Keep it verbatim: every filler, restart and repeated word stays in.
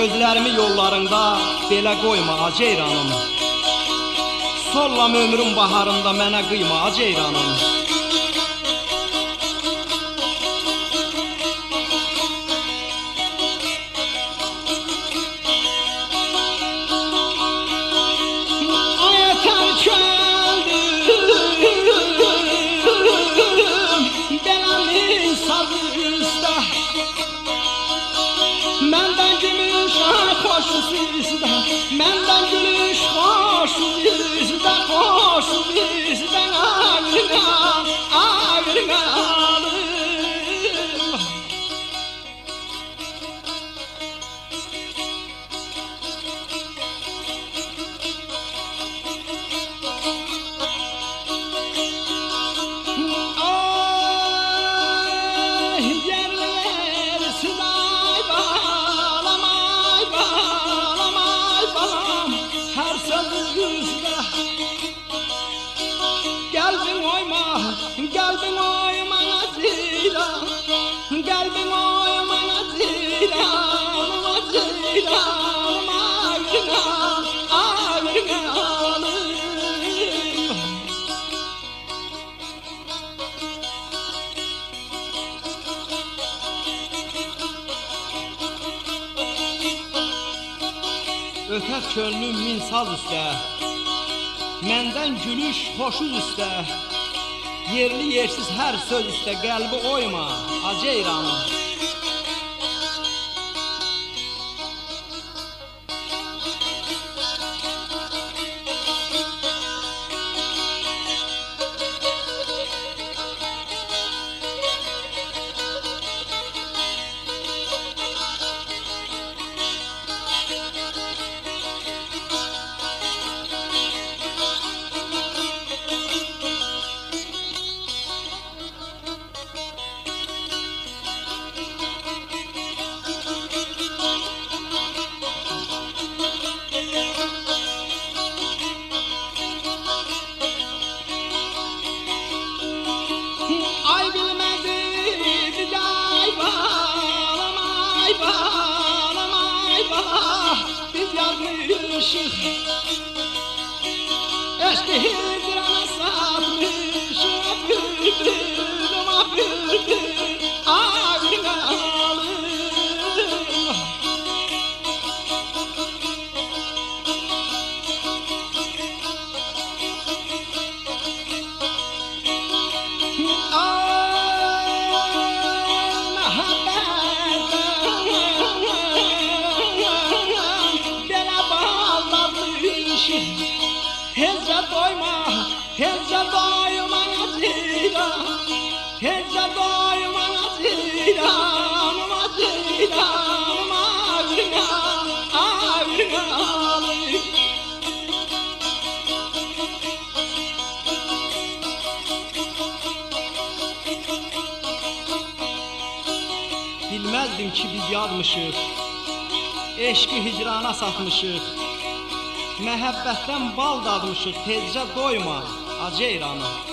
Gözlərimi yollarında belə qoyma aceyranım. Sollam ömrüm baharında mənə qıyma aceyranım. Məndən gülüş xoş üzdə, məndən gülüş xoş üzdə, xoş üzdə ağrına, ağrına alım. Ay yerler sıday bağlam, ay bağlam, ay bağlam her sözünüzde. Gelbin oyma, gelbin oyma nazira, gelbin oyma nazira, nazira, ağrına, ağrına alım. Ötər könlüm min saz üstə, məndən gülüş xoşuz üstə. Yerli yersiz hər söz üstə qəlbi oyma aceyranım. Ay bilmedi ay bağlam, ay bağlam, ay bağlam biz yazmışız. Eski hicrana satmışım, bülbülüm, ah bülbül, ağrına alım. Hezza doyma, hezza doyma nazira, hezza doyma nazira, nazira, ağrına, ağrına alım. Bilməzdim ki biz yazmışıq, eşqi hicrana satmışıq. Məhəbbətdən bal dadmışıq, tezcə doyma aceyranım.